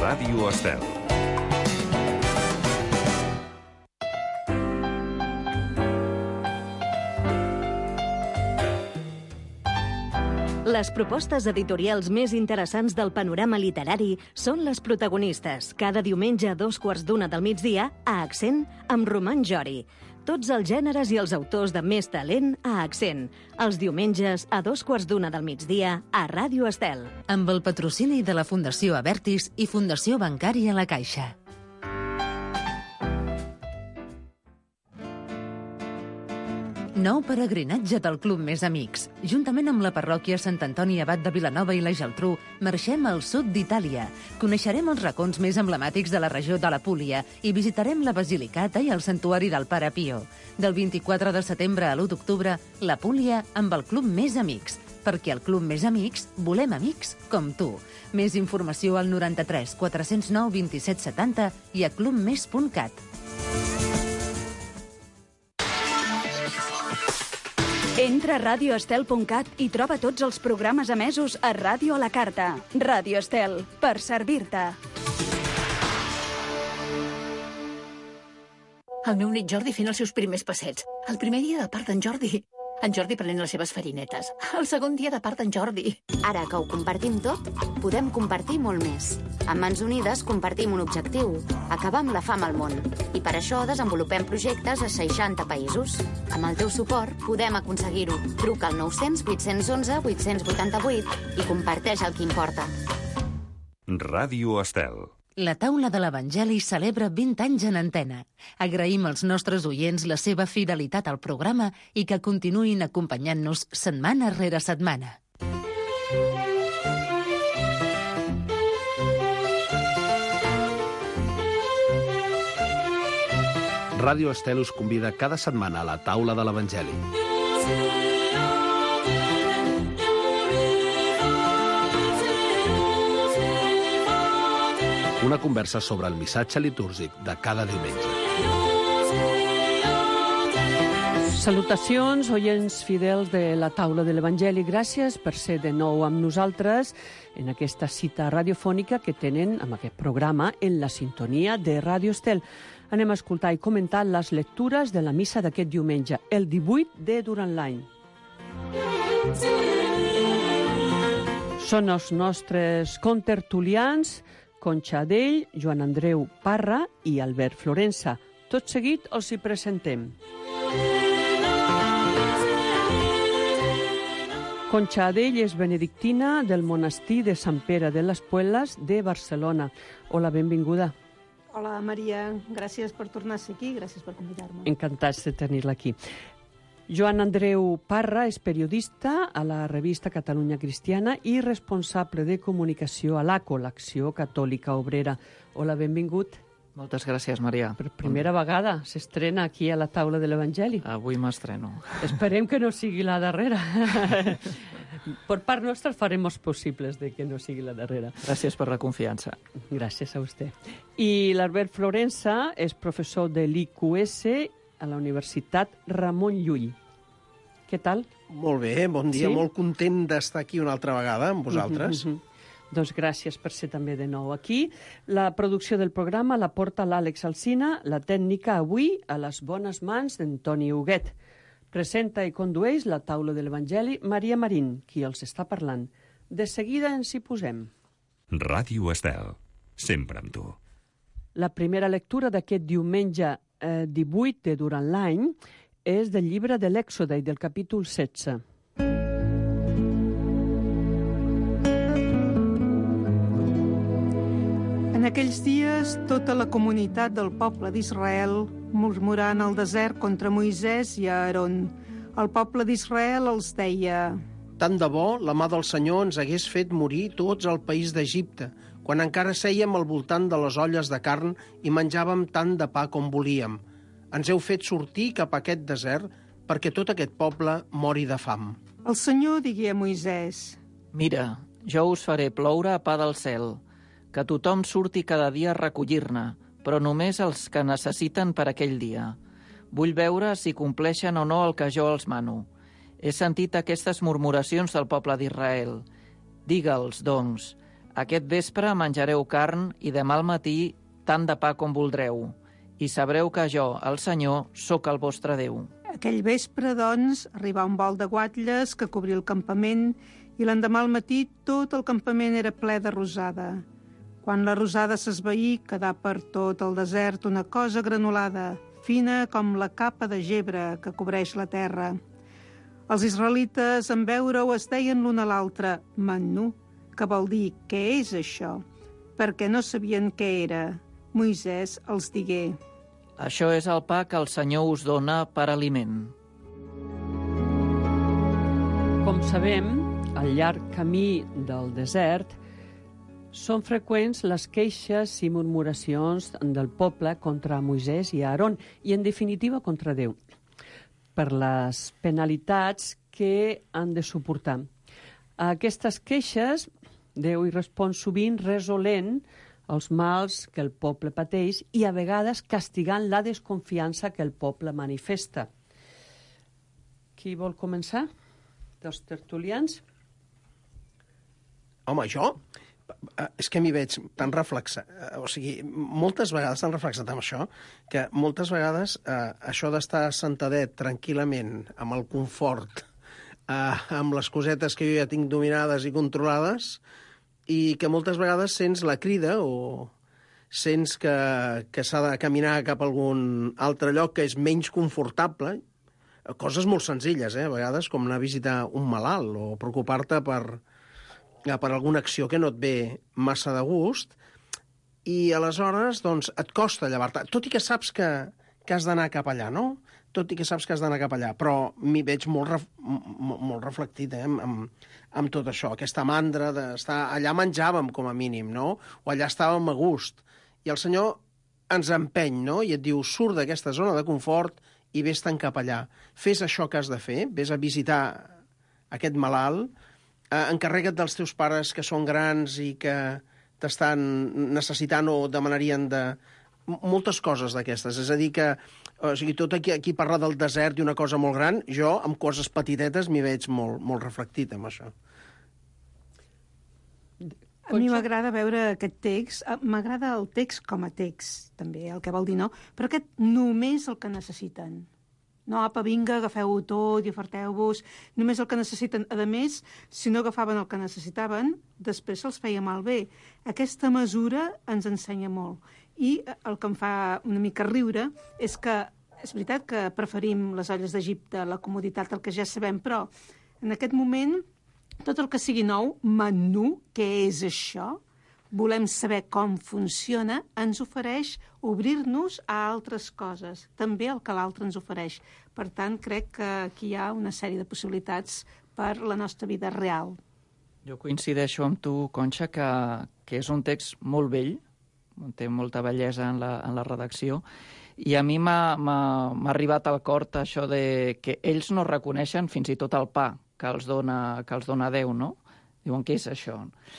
Ràdio Estel. Les propostes editorials més interessants del panorama literari són les protagonistes, cada diumenge a 2:15 del migdia, a Accent, amb Roman Jori. Tots els gèneres i els autors de més talent a Accent. Els diumenges a 2:15 del migdia a Ràdio Estel. Amb el patrocini de la Fundació Abertis i Fundació Bancària La Caixa. Nou peregrinatge del Club Més Amics. Juntament amb la parròquia Sant Antoni Abat de Vilanova i la Geltrú, marxem al sud d'Itàlia. Coneixerem els racons més emblemàtics de la regió de la Púlia i visitarem la Basilicata i el Santuari del Pare Pio. Del 24 de setembre a l'1 d'octubre, la Púlia amb el Club Més Amics. Perquè al Club Més Amics volem amics com tu. Més informació al 93 409 27 70 i a clubmes.cat. Entra a radioestel.cat i troba tots els programes emesos a Ràdio a la Carta. Ràdio Estel, per servir-te. El meu nét Jordi fent els seus primers passets. El primer dia de part d'en Jordi. En Jordi prenent les seves farinetes. El segon dia de part d'en Jordi. Ara que ho compartim tot, podem compartir molt més. Amb Mans Unides compartim un objectiu, acabar amb la fam al món. I per això desenvolupem projectes a 60 països. Amb el teu suport podem aconseguir-ho. Truca al 900 811 888 i comparteix el que importa. Ràdio Estel. La taula de l'Evangeli celebra 20 anys en antena. Agraïm als nostres oients la seva fidelitat al programa i que continuïn acompanyant-nos setmana rere setmana. Ràdio Estel us convida cada setmana a la taula de l'Evangeli. Una conversa sobre el missatge litúrgic de cada diumenge. Salutacions, oients fidels de la taula de l'Evangeli. Gràcies per ser de nou amb nosaltres en aquesta cita radiofònica que tenen amb aquest programa en la sintonia de Ràdio Estel. Anem a escoltar i comentar les lectures de la missa d'aquest diumenge, el 18 de durant l'any. Són els nostres contertulians Conxa Adell, Joan Andreu Parra i Albert Florensa. Tot seguit els hi presentem. Conxa Adell és benedictina del monestir de Sant Pere de les Puelles de Barcelona. Hola, benvinguda. Hola, Maria. Gràcies per tornar a ser aquí, gràcies per convidar-me. Encantats de tenir-la aquí. Joan Andreu Parra és periodista a la revista Catalunya Cristiana i responsable de comunicació a l'ACO, l'Acció Catòlica Obrera. Hola, benvingut. Moltes gràcies, Maria. Per primera vegada s'estrena aquí a la taula de l'Evangeli. Avui m'estreno. Esperem que no sigui la darrera. Per part nostra farem els possibles de que no sigui la darrera. Gràcies per la confiança. Gràcies a vostè. I l'Albert Florensa és professor de l'IQS a la Universitat Ramon Llull. Què tal? Molt bé, bon dia, sí? Molt content d'estar aquí una altra vegada amb vosaltres. Doncs gràcies per ser també de nou aquí. La producció del programa la porta l'Àlex Alsina, la tècnica avui a les bones mans d'Antoni Huguet. Presenta i condueix la taula de l'Evangeli Maria Marín, qui els està parlant. De seguida ens hi posem. Ràdio Estel, sempre amb tu. La primera lectura d'aquest diumenge 18 de durant l'any és del llibre de l'Èxode i del capítol 16. En aquells dies, tota la comunitat del poble d'Israel murmurant al desert contra Moisès i Aaron. El poble d'Israel els deia: Tant de bo la mà del Senyor ens hagués fet morir tots al país d'Egipte, quan encara sèiem al voltant de les olles de carn i menjàvem tant de pa com volíem. Ens heu fet sortir cap a aquest desert perquè tot aquest poble mori de fam. El Senyor digué a Moisès: Mira, jo us faré ploure pa del cel, que tothom surti cada dia a recollir-ne, però només els que necessiten per aquell dia. Vull veure si compleixen o no el que jo els mano. He sentit aquestes murmuracions del poble d'Israel. Digue'ls, doncs, Aquest vespre menjareu carn i demà al matí tant de pa com voldreu, i sabreu que jo, el Senyor, sóc el vostre Déu. Aquell vespre, doncs, arribà un vol de guatlles que cobria el campament i l'endemà al matí tot el campament era ple de rosada. Quan la rosada s'esvaí, quedà per tot el desert una cosa granulada, fina com la capa de gebre que cobreix la terra. Els israelites, en veure-ho, es deien l'un a l'altre Mannu, que vol dir què és això, perquè no sabien què era. Moisès els digué: Això és el pa que el Senyor us dona per aliment. Com sabem, al llarg camí del desert són freqüents les queixes i murmuracions del poble contra Moisès i Aaron i, en definitiva, contra Déu, per les penalitats que han de suportar. A aquestes queixes, Déu hi respon sovint resolent els mals que el poble pateix i, a vegades, castigant la desconfiança que el poble manifesta. Qui vol començar? Dels tertulians? Home, jo? És que m'hi veig tan reflexat. O sigui, moltes vegades tan reflexat amb això, que moltes vegades això d'estar sentadet tranquil·lament, amb el confort, amb les cosetes que jo ja tinc dominades i controlades, i que moltes vegades sents la crida o sents que s'ha de caminar cap a algun altre lloc que és menys confortable, coses molt senzilles, a vegades, com anar a visitar un malalt o preocupar-te per alguna acció que no et ve massa de gust, i aleshores doncs, et costa llevar-te, tot i que saps que has d'anar cap allà, no? Tot i que saps que has d'anar cap allà, però m'hi veig molt reflectit amb tot això, aquesta mandra d'estar... Allà menjàvem, com a mínim, no? O allà estàvem a gust. I el Senyor ens empeny, no? I et diu, surt d'aquesta zona de confort i vés-te'n cap allà. Fes això que has de fer, vés a visitar aquest malalt, encarrega't dels teus pares que són grans i que t'estan necessitant o demanarien de moltes coses d'aquestes. És a dir que, o sigui, tot aquí parlar del desert i una cosa molt gran, jo amb coses petitetes m'hi veig molt reflectit amb això. A mi m'agrada veure aquest text, m'agrada el text com a text, també, el que vol dir no, però aquest només el que necessiten. No, apa, vinga, agafeu-ho tot i oferteu-vos, només el que necessiten. A més, si no agafaven el que necessitaven, després se'ls feia malbé. Aquesta mesura ens ensenya molt. I el que em fa una mica riure és que és veritat que preferim les olles d'Egipte, la comoditat, el que ja sabem, però en aquest moment tot el que sigui nou, menú, què és això? Volem saber com funciona, ens ofereix obrir-nos a altres coses, també el que l'altre ens ofereix. Per tant, crec que aquí hi ha una sèrie de possibilitats per la nostra vida real. Jo coincideixo amb tu, Conxa, que és un text molt vell, té molta bellesa en la redacció, i a mi m'ha arribat al cor això de que ells no reconeixen fins i tot el pa que els dona Déu, no? Diuen, què és això?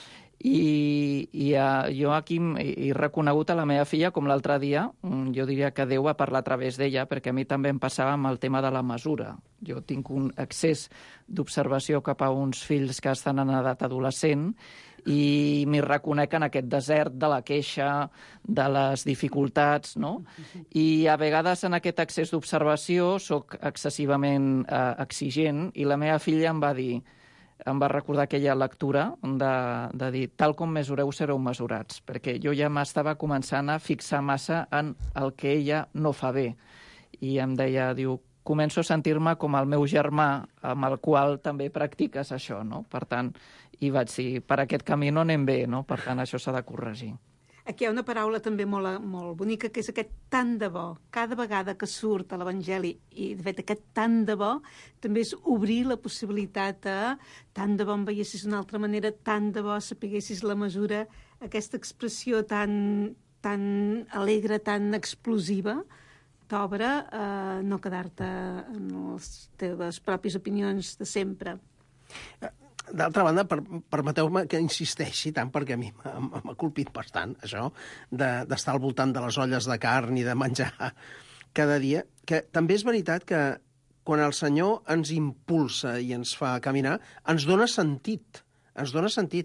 I jo aquí he reconegut a la meva filla, com l'altre dia, jo diria que Déu va parlar a través d'ella, perquè a mi també em passava amb el tema de la mesura. Jo tinc un excés d'observació cap a uns fills que estan en edat adolescent i m'hi reconec en aquest desert de la queixa, de les dificultats, no? I a vegades en aquest excés d'observació sóc excessivament exigent i la meva filla em va recordar aquella lectura de dir, tal com mesureu sereu mesurats, perquè jo ja m'estava començant a fixar massa en el que ella no fa bé. I em deia, diu, començo a sentir-me com el meu germà, amb el qual també practiques això, no? Per tant, i vaig dir, per aquest camí no anem bé, no? Per tant, això s'ha de corregir. Aquí hi ha una paraula també molt bonica, que és aquest tant de bo. Cada vegada que surt a l'Evangeli, i de fet aquest tant de bo, també és obrir la possibilitat a tant de bo em veiessis d'una altra manera, tant de bo sapiguessis la mesura, aquesta expressió tan alegre, tan explosiva, t'obre a no quedar-te en les teves pròpies opinions de sempre. D'altra banda, permeteu-me que insisteixi tant, perquè a mi m'ha colpit bastant, això, d'estar al voltant de les olles de carn i de menjar cada dia, que també és veritat que quan el Senyor ens impulsa i ens fa caminar, ens dona sentit,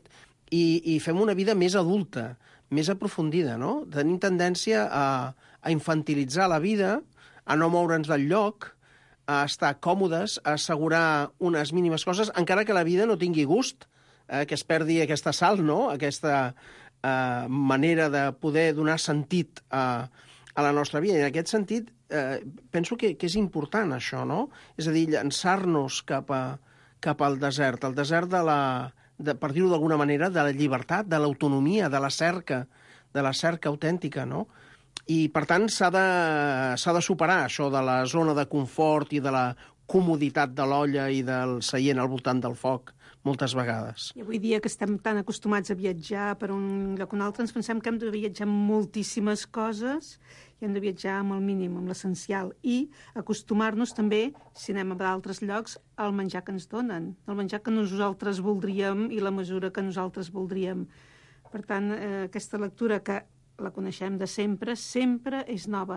i fem una vida més adulta, més aprofundida, no? Tenim tendència a infantilitzar la vida, a no moure'ns del lloc, a estar còmodes, a assegurar unes mínimes coses, encara que la vida no tingui gust, que es perdi aquesta sal, no? Aquesta manera de poder donar sentit a la nostra vida. I en aquest sentit, penso que és important això, no? És a dir, llançar-nos cap al desert, el desert per dir-ho d'alguna manera, de la llibertat, de l'autonomia, de la cerca autèntica, no? I, per tant, s'ha de superar això de la zona de confort i de la comoditat de l'olla i del seient al voltant del foc, moltes vegades. I avui dia que estem tan acostumats a viatjar per un lloc o un altre, ens pensem que hem de viatjar moltíssimes coses i hem de viatjar amb el mínim, amb l'essencial, i acostumar-nos també, si anem a d'altres llocs, al menjar que ens donen, el menjar que nosaltres voldríem i la mesura que nosaltres voldríem. Per tant, aquesta lectura, que la coneixem de sempre, sempre és nova.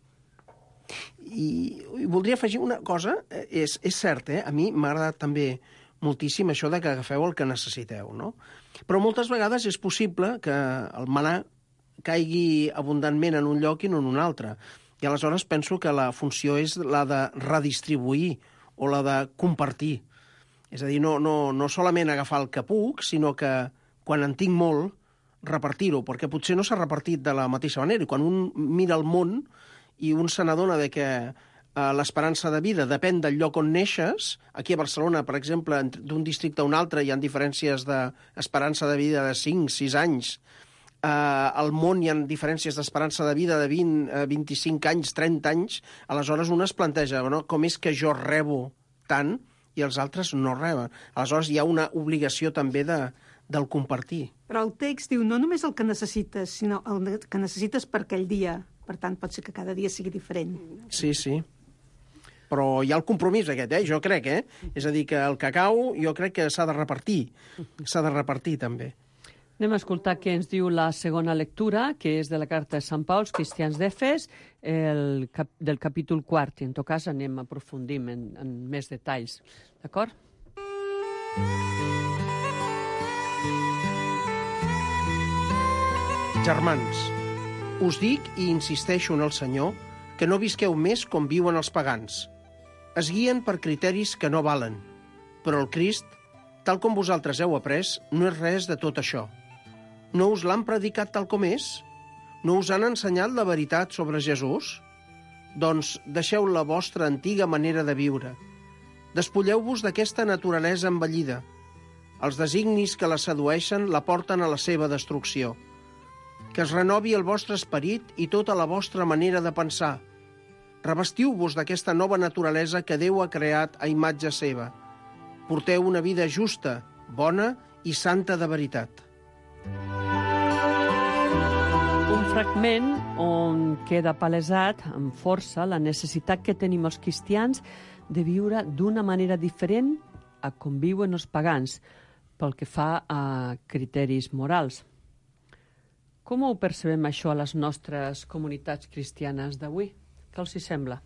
I voldria afegir una cosa, és cert, a mi m'ha agradat també moltíssim això de que agafeu el que necessiteu, no? Però moltes vegades és possible que el manà caigui abundantment en un lloc i no en un altre. I aleshores penso que la funció és la de redistribuir o la de compartir. És a dir, no solament agafar el que puc, sinó que quan en tinc molt, repartir-ho, perquè potser no s'ha repartit de la mateixa manera. I quan un mira el món i un se n'adona de que l'esperança de vida depèn del lloc on neixes, aquí a Barcelona, per exemple, d'un districte a un altre hi ha diferències d'esperança de vida de 5-6 anys, al món hi ha diferències d'esperança de vida de 20, 25 anys, 30 anys, aleshores un es planteja, no? Com és que jo rebo tant i els altres no reben? Aleshores hi ha una obligació també del compartir. Però el text diu no només el que necessites, sinó el que necessites per aquell dia. Per tant, pot ser que cada dia sigui diferent. Sí. Però hi ha el compromís aquest, jo crec, És a dir, que el cacau jo crec que s'ha de repartir. S'ha de repartir, també. Anem a escoltar què ens diu la segona lectura, que és de la carta de Sant Pau als cristians d'Efes, del capítol 4. I en tot cas anem a aprofundir en més detalls. D'acord? Germans, us dic i insisteixo en el Senyor que no visqueu més com viuen els pagans. Es guien per criteris que no valen, però el Crist, tal com vosaltres heu après, no és res de tot això. No us l'han predicat tal com és? No us han ensenyat la veritat sobre Jesús? Doncs deixeu la vostra antiga manera de viure. Despulleu-vos d'aquesta naturalesa envellida. Els designis que la sedueixen la porten a la seva destrucció. Que es renovi el vostre esperit i tota la vostra manera de pensar. Revestiu-vos d'aquesta nova naturalesa que Déu ha creat a imatge seva. Porteu una vida justa, bona i santa de veritat. Un fragment on queda palesat amb força la necessitat que tenim els cristians de viure d'una manera diferent a com viuen els pagans, pel que fa a criteris morals. Com ho percebem això a les nostres comunitats cristianes d'avui? Què els hi sembla?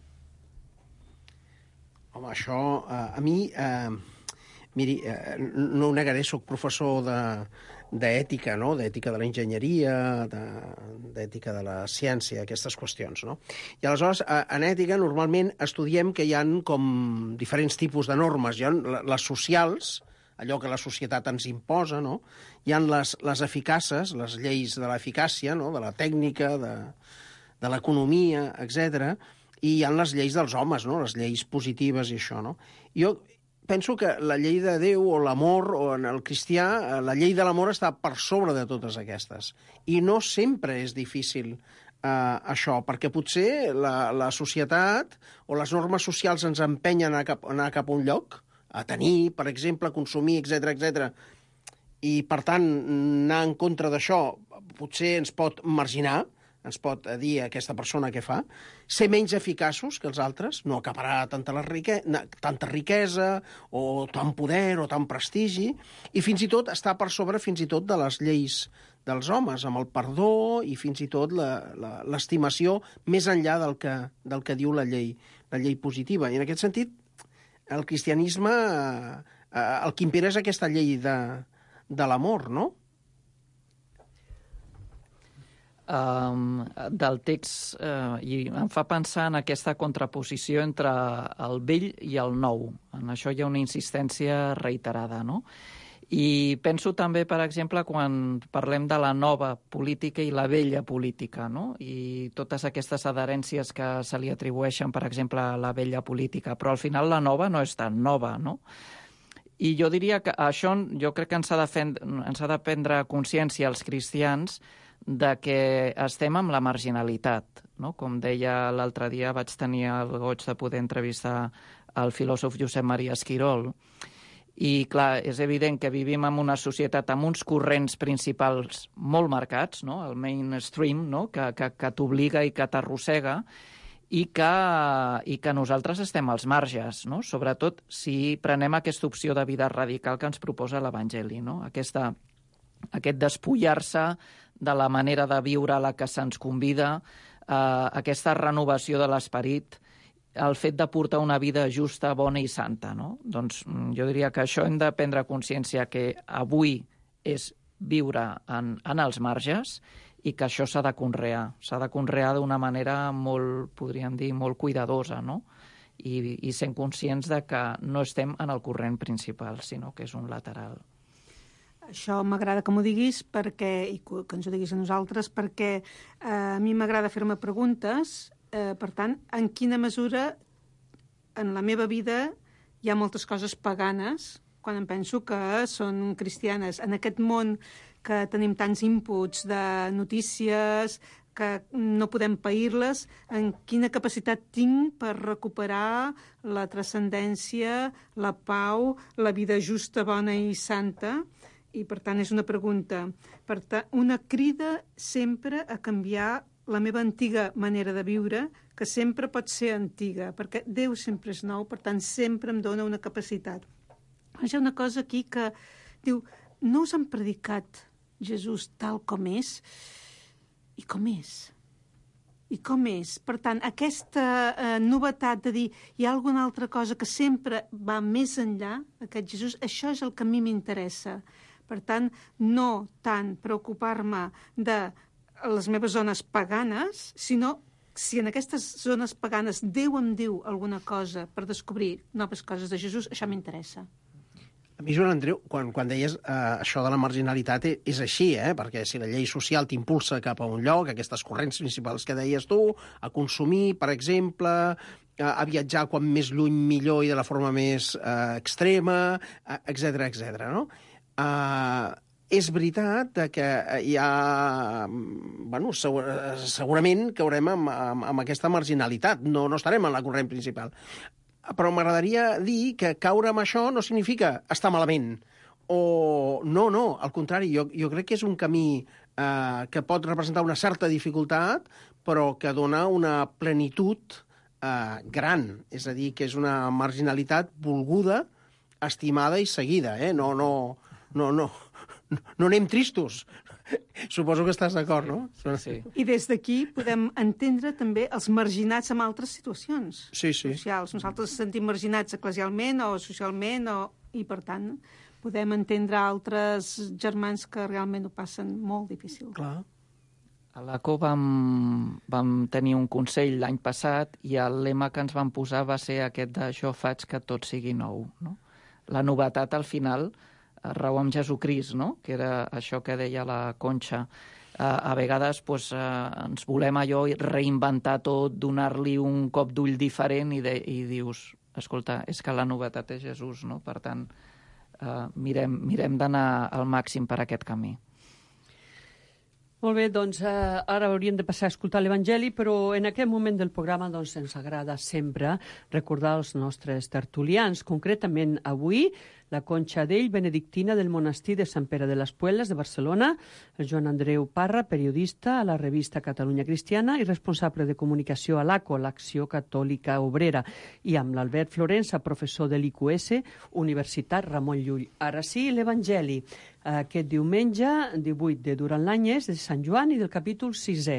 Home, això a mi... Miri, no ho negaré, soc professor d'ètica, no? D'ètica de la enginyeria, d'ètica de la ciència, aquestes qüestions, no? I aleshores, en ètica, normalment estudiem que hi ha com diferents tipus de normes. Hi ha les socials, allò que la societat ens imposa, no? Hi ha les eficaces, les lleis de l'eficàcia, no? De la tècnica, de l'economia, etc. I hi ha les lleis dels homes, no? Les lleis positives i això, no? Jo penso que la llei de Déu o l'amor, o en el cristià, la llei de l'amor està per sobre de totes aquestes. I no sempre és difícil això, perquè potser la societat o les normes socials ens empenyen a anar cap a un lloc, a tenir, per exemple, a consumir, etc. I, per tant, anar en contra d'això potser ens pot marginar, ens pot dir aquesta persona què fa, ser menys eficaços que els altres, no acaparar tanta riquesa o tant poder o tant prestigi, i fins i tot estar per sobre fins i tot de les lleis dels homes, amb el perdó i fins i tot l'estimació més enllà del que diu la llei positiva. I en aquest sentit, el cristianisme, el que impera és aquesta llei de l'amor, no? del text i em fa pensar en aquesta contraposició entre el vell i el nou. En això hi ha una insistència reiterada, no? I penso també, per exemple, quan parlem de la nova política i la vella política, no? I totes aquestes adherències que se li atribueixen, per exemple, a la vella política, però al final la nova no és tan nova, no? I jo diria que això, jo crec que ens ha de prendre consciència als cristians de que estem amb la marginalitat, no? Com deia l'altre dia, vaig tenir el goig de poder entrevistar el filòsof Josep Maria Esquirol. I, clar, és evident que vivim en una societat amb uns corrents principals molt marcats, no? El mainstream, no? Que t'obliga i que t'arrossega, i que nosaltres estem als marges, no? Sobretot si prenem aquesta opció de vida radical que ens proposa l'Evangeli, no? Aquest despullar-se de la manera de viure a la que se'ns convida, aquesta renovació de l'esperit, el fet de portar una vida justa, bona i santa, no? Doncs jo diria que això hem de prendre consciència que avui és viure en els marges i que això s'ha de conrear d'una manera molt, podríem dir, molt cuidadosa, no? I sent conscients de que no estem en el corrent principal, sinó que és un lateral. Això m'agrada que m'ho diguis i que ens ho diguis a nosaltres, perquè a mi m'agrada fer-me preguntes. Per tant, en quina mesura en la meva vida hi ha moltes coses paganes, quan em penso que són cristianes. En aquest món que tenim tants inputs de notícies, que no podem pair-les, en quina capacitat tinc per recuperar la transcendència, la pau, la vida justa, bona i santa? I, per tant, és una pregunta. Per tant, una crida sempre a canviar la meva antiga manera de viure, que sempre pot ser antiga, perquè Déu sempre és nou, per tant, sempre em dona una capacitat. Hi ha una cosa aquí que diu, no us han predicat Jesús tal com és? I com és? I com és? Per tant, aquesta novetat de dir hi ha alguna altra cosa que sempre va més enllà, aquest Jesús, això és el que a mi m'interessa. Per tant, no tant preocupar-me de les meves zones paganes, sinó si en aquestes zones paganes Déu em diu alguna cosa per descobrir noves coses de Jesús, això m'interessa. A mi, Joan Andreu, quan deies això de la marginalitat, és així, perquè si la llei social t'impulsa cap a un lloc, aquestes corrents principals que deies tu, a consumir, per exemple, a viatjar quan més lluny millor i de la forma més extrema, etc., no? És veritat que hi ha... Bueno, segurament caurem amb aquesta marginalitat, no estarem en la corrent principal. Però m'agradaria dir que caure amb això no significa estar malament. O no, al contrari, jo crec que és un camí que pot representar una certa dificultat, però que dona una plenitud gran. És a dir, que és una marginalitat volguda, estimada i seguida. No anem tristos. Suposo que estàs d'acord, no? Sí. I des d'aquí podem entendre també els marginats en altres situacions socials. Nosaltres ens sentim marginats eclesialment o socialment, i per tant podem entendre altres germans que realment ho passen molt difícil. Clar. A l'ACO vam tenir un consell l'any passat i el lema que ens van posar va ser aquest de jo faig que tot sigui nou, no? La novetat al final rau amb Jesucrist, no? Que era això que deia la Conxa. A vegades ens volem allò reinventar tot, donar-li un cop d'ull diferent i dius, escolta, és que la novetat és Jesús, no? Per tant, mirem d'anar al màxim per aquest camí. Molt bé, doncs ara hauríem de passar a escoltar l'Evangeli, però en aquest moment del programa doncs, ens agrada sempre recordar els nostres tertulians. Concretament avui, la Conxa Dell, benedictina del monestir de Sant Pere de les Puelles de Barcelona, el Joan Andreu Parra, periodista a la revista Catalunya Cristiana i responsable de comunicació a l'ACO, l'Acció Catòlica Obrera, i amb l'Albert Florença, professor de l'IQS, Universitat Ramon Llull. Ara sí, l'Evangeli. Aquest diumenge, 18 de Durant l'Anyes, de Sant Joan i del capítol 6è.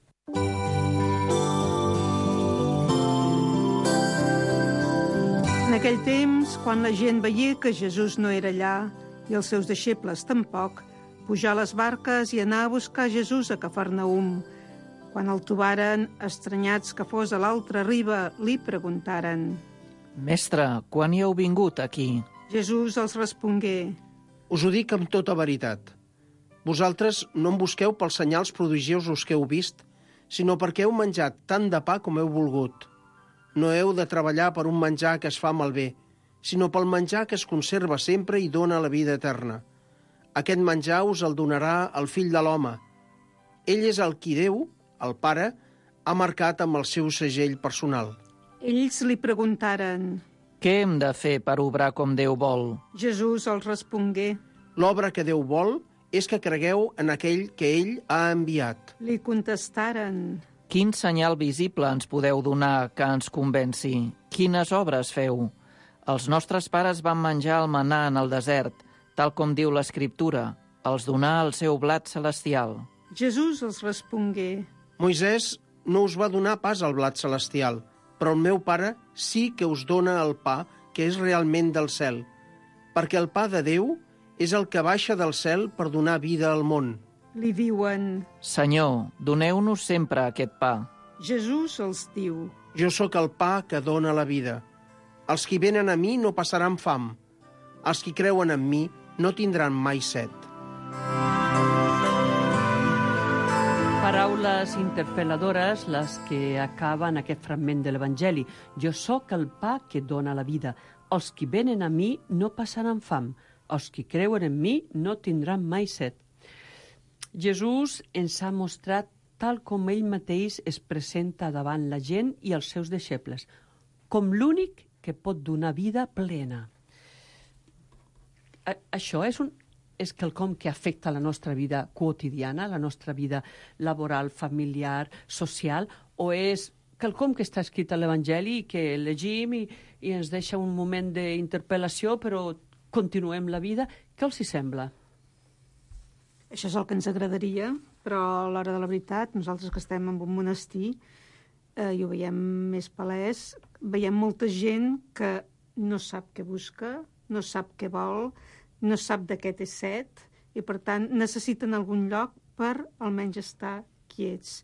En aquell temps, quan la gent veia que Jesús no era allà i els seus deixebles tampoc, pujar a les barques i anar a buscar Jesús a Cafarnaum. Quan el trobaren, estranyats que fos a l'altra riba, li preguntaren. Mestre, quan hi heu vingut aquí? Jesús els respongué. Us ho dic amb tota veritat. Vosaltres no em busqueu pels senyals prodigiosos que heu vist, sinó perquè heu menjat tant de pa com heu volgut. No heu de treballar per un menjar que es fa malbé, sinó pel menjar que es conserva sempre i dona la vida eterna. Aquest menjar us el donarà el Fill de l'Home. Ell és el qui Déu, el Pare, ha marcat amb el seu segell personal. Ells li preguntaren. Què hem de fer per obrar com Déu vol? Jesús els respongué. L'obra que Déu vol és que cregueu en aquell que ell ha enviat. Li contestaren. Quin senyal visible ens podeu donar que ens convenci? Quines obres feu? Els nostres pares van menjar el manà en el desert, tal com diu l'Escriptura, els donà el seu blat celestial. Jesús els respongué. Moisès no us va donar pas el blat celestial, però el meu Pare sí que us dona el pa que és realment del cel, perquè el pa de Déu és el que baixa del cel per donar vida al món. Li diuen. Senyor, doneu-nos sempre aquest pa. Jesús els diu. Jo sóc el pa que dona la vida. Els qui venen a mi no passaran fam. Els qui creuen en mi no tindran mai set. Paraules interpel·ladores les que acaben aquest fragment de l'Evangeli. Jo sóc el pa que dona la vida. Els qui venen a mi no passaran fam. Els qui creuen en mi no tindran mai set. Jesús ens ha mostrat tal com ell mateix es presenta davant la gent i els seus deixebles, com l'únic que pot donar vida plena. Això és quelcom que afecta la nostra vida quotidiana, la nostra vida laboral, familiar, social, o és quelcom que està escrit a l'Evangeli que llegim i ens deixa un moment d'interpel·lació, però continuem la vida? Què els hi sembla? Això és el que ens agradaria, però a l'hora de la veritat, nosaltres que estem en un monestir, i ho veiem més palès, veiem molta gent que no sap què busca, no sap què vol, no sap de què té set, i per tant necessiten algun lloc per almenys estar quiets.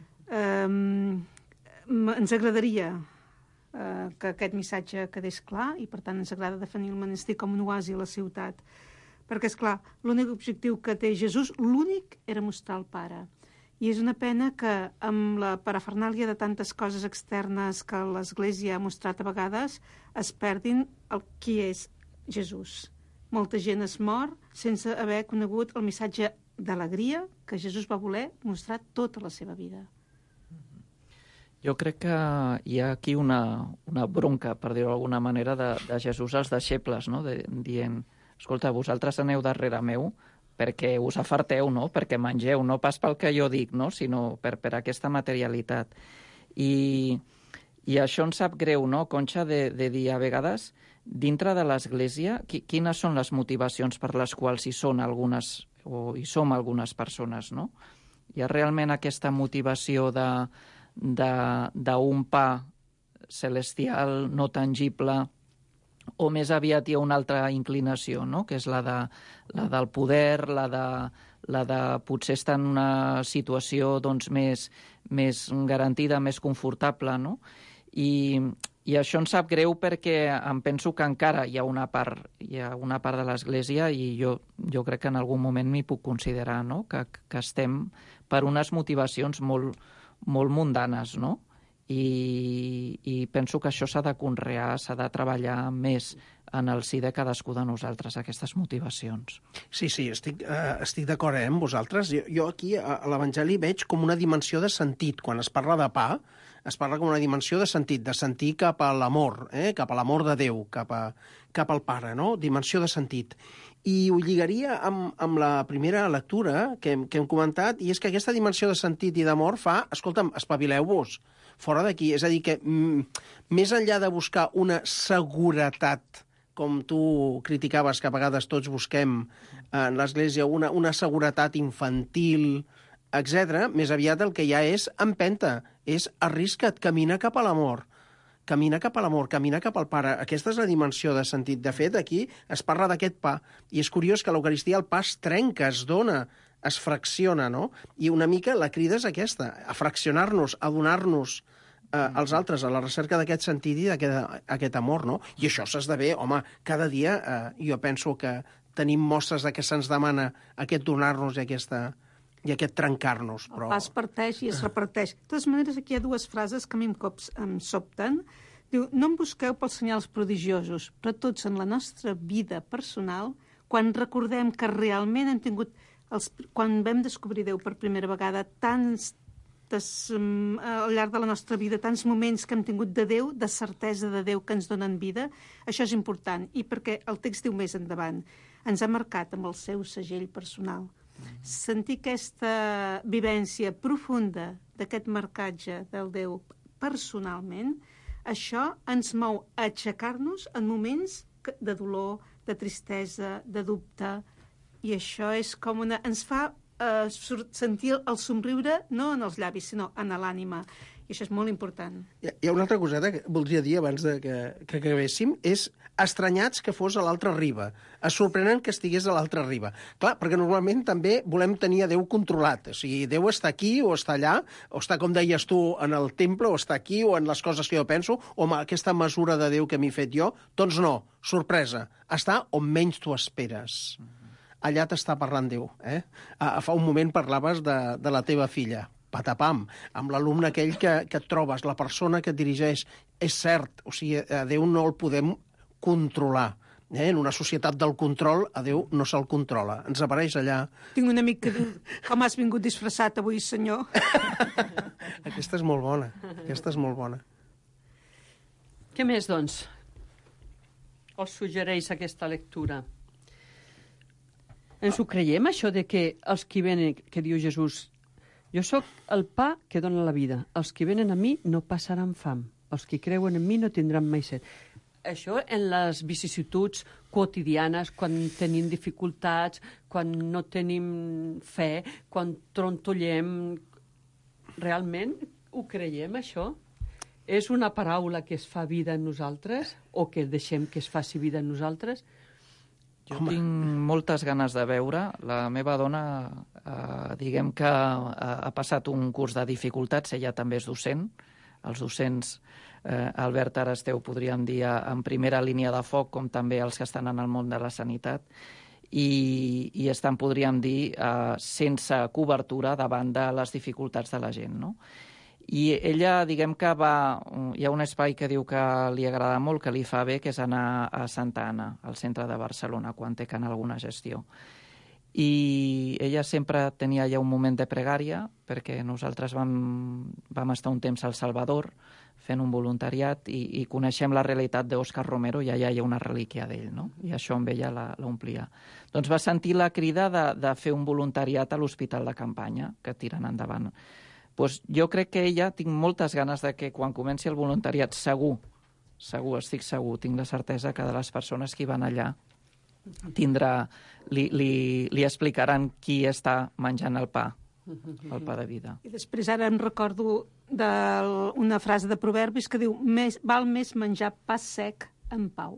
Ens agradaria que aquest missatge quedés clar i per tant ens agrada definir el monestir com un oasi a la ciutat. Perquè, és clar, l'únic objectiu que té Jesús, l'únic, era mostrar el Pare. I és una pena que amb la parafernàlia de tantes coses externes que l'Església ha mostrat a vegades es perdin el qui és Jesús. Molta gent es mor sense haver conegut el missatge d'alegria que Jesús va voler mostrar tota la seva vida. Jo crec que hi ha aquí una bronca, per dir-ho d'alguna manera, de Jesús als deixebles, no? Dient, escolta, vosaltres aneu darrere meu perquè us afarteu, no? Perquè mengeu, no pas pel que jo dic, no? Sinó per aquesta materialitat. I això ens sap greu, no, Conxa, de dir a vegades, dintre de l'Església, quines són les motivacions per les quals hi són algunes, o hi som algunes persones, no? Hi ha realment aquesta motivació d'un pa celestial no tangible, o més aviat hi ha una altra inclinació, no? Que és la del poder, la de potser estar en una situació doncs, més garantida, més confortable, no? I això em sap greu perquè em penso que encara hi ha una part de l'Església, i jo crec que en algun moment m'hi puc considerar, no? Que estem per unes motivacions molt mundanes, no? I penso que això s'ha de conrear, s'ha de treballar més en el si de cadascú de nosaltres, aquestes motivacions. Sí, estic d'acord amb vosaltres. Jo aquí a l'Evangeli veig com una dimensió de sentit. Quan es parla de pa, es parla com una dimensió de sentir cap a l'amor, cap a l'amor de Déu, cap al Pare, no? Dimensió de sentit. I ho lligaria amb la primera lectura que hem comentat, i és que aquesta dimensió de sentit i d'amor fa, escolta'm, espavileu-vos, fora d'aquí. És a dir, que més enllà de buscar una seguretat, com tu criticaves que a vegades tots busquem en l'Església, una seguretat infantil, etc., més aviat el que hi ha és empenta, és arrisca't, camina cap a l'amor, caminar cap a l'amor, caminar cap al Pare. Aquesta és la dimensió de sentit. De fet, aquí es parla d'aquest pa, i és curiós que a l'Eucaristia el pa es trenca, es dona, es fracciona, no? I una mica la crida és aquesta, a fraccionar-nos, a donar-nos als altres, a la recerca d'aquest sentit i d'aquest amor, no? I això s'esdevé, home, cada dia jo penso que tenim mostres de que se'ns demana aquest donar-nos i aquest trencar-nos. Però... El pa es parteix i es reparteix. De totes maneres, aquí hi ha dues frases que a mi em sobten. Diu, no em busqueu pels senyals prodigiosos, però tots en la nostra vida personal, quan recordem que realment hem tingut, quan vam descobrir Déu per primera vegada, al llarg de la nostra vida, tants moments que hem tingut de Déu, de certesa de Déu que ens donen vida, això és important. I perquè el text diu més endavant, ens ha marcat amb el seu segell personal. Sentir aquesta vivència profunda d'aquest marcatge del Déu personalment, això ens mou a aixecar-nos en moments de dolor, de tristesa, de dubte, i això és com ens fa sentir el somriure no en els llavis, sinó en l'ànima. I això és molt important. Hi ha una altra coseta que voldria dir abans que acabéssim, és estranyats que fos a l'altra riba. Es sorprenen que estigués a l'altra riba. Clar, perquè normalment també volem tenir a Déu controlat. O sigui, Déu està aquí o està allà, o està, com deies tu, en el temple, o està aquí, o en les coses que jo penso, o amb aquesta mesura de Déu que m'he fet jo. Doncs no, sorpresa, està on menys t'ho esperes. Allà t'està parlant Déu. Fa un moment parlaves de la teva filla, patapam, amb l'alumne aquell que et trobes, la persona que et dirigeix. És cert, o sigui, a Déu no el podem controlar. En una societat del control, a Déu no se'l controla. Ens apareix allà... Tinc un amic que diu, com has vingut disfressat avui, senyor? Aquesta és molt bona, aquesta és molt bona. Què més, doncs, us suggereix aquesta lectura? Ens ho creiem, això de que els que venen, que diu Jesús, jo sóc el pa que dona la vida, els que venen a mi no passaran fam, els que creuen en mi no tindran mai set. Això en les vicissituds quotidianes, quan tenim dificultats, quan no tenim fe, quan trontollem, realment ho creiem, això? És una paraula que es fa vida en nosaltres o que deixem que es faci vida en nosaltres? Jo tinc moltes ganes de veure. La meva dona, diguem que ha passat un curs de dificultats, ella també és docent. Els docents, Albert, ara esteu, podríem dir, en primera línia de foc, com també els que estan en el món de la sanitat, i estan, podríem dir, sense cobertura davant de les dificultats de la gent, no? I ella, diguem que hi ha un espai que diu que li agrada molt, que li fa bé, que és anar a Santa Anna, al centre de Barcelona, quan té alguna gestió. I ella sempre tenia allà un moment de pregària, perquè nosaltres vam estar un temps al Salvador fent un voluntariat i coneixem la realitat d'Òscar Romero i allà hi ha una relíquia d'ell, no? I això amb ella l'omplia. Doncs va sentir la crida de fer un voluntariat a l'Hospital de Campanya, que tiren endavant. Pues jo crec que ella, tinc moltes ganes de que quan comenci el voluntariat, segur, estic segur, tinc la certesa que de les persones que hi van allà li explicaran qui està menjant el pa de vida. I després ara em recordo d'una frase de Proverbis que diu val més menjar pa sec en pau.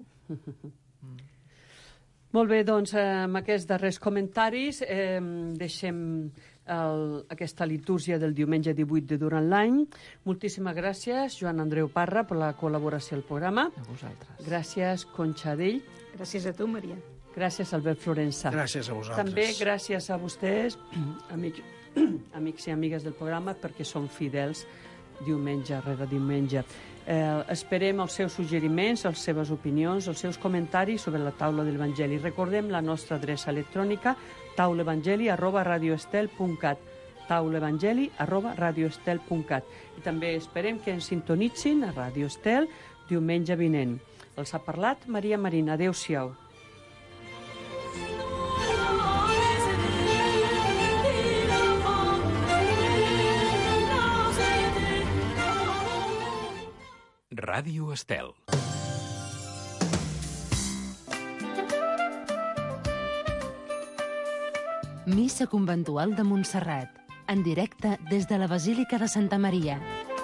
Molt bé, doncs amb aquests darrers comentaris deixem aquesta litúrgia del diumenge 18 de durant l'any. Moltíssimes gràcies, Joan Andreu Parra, per la col·laboració al programa. A vosaltres. Gràcies, Conxa Dell. Gràcies a tu, Maria. Gràcies, Albert Florença. Gràcies a vosaltres. També gràcies a vostès, amics i amigues del programa, perquè són fidels diumenge rere diumenge. Esperem els seus suggeriments, les seves opinions, els seus comentaris sobre la taula de l'Evangeli. Recordem la nostra adreça electrònica taulevangeli@radioestel.cat taulevangeli@radioestel.cat i també esperem que ens sintonitzin a Radio Estel diumenge vinent. Els ha parlat Maria Marina. Adéu-siau. Ràdio Estel. Missa conventual de Montserrat, en directe des de la Basílica de Santa Maria.